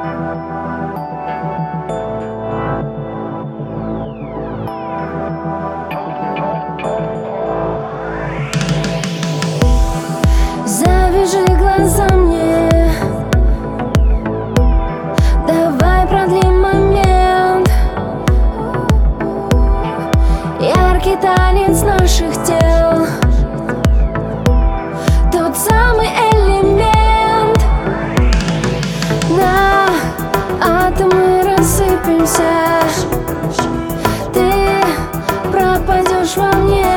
Завяжи глаза мне, давай продлим момент. Яркий танец наших тел, тот самый элемент. На атомы рассыпемся, ты пропадешь во мне.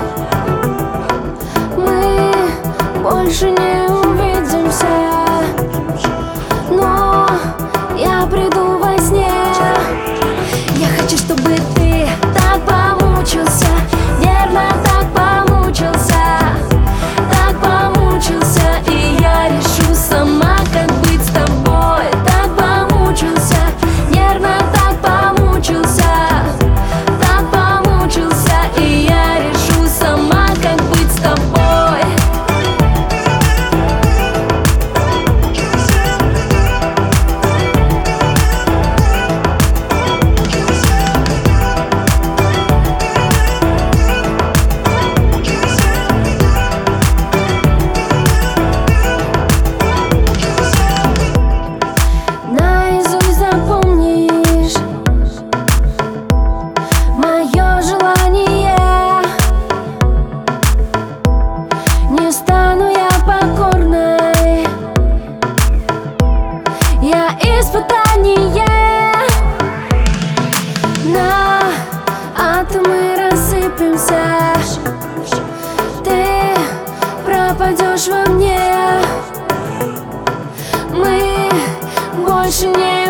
Мы больше не увидимся, но я приду во сне. Я хочу, чтобы ты так помучился, нервно так помучился, и я решу сама, как быть с тобой. Так помучился, нервно так помучился, и я решу сама, как быть с тобой. Наизусть запомнишь мое желание. Не стану я покорной, я испытание. На атомы рассыпемся, ты пропадешь во мне. Мы больше не